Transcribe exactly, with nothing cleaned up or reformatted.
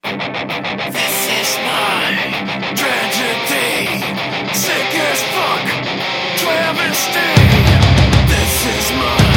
This is my tragedy. Sick as fuck, travesty. This is my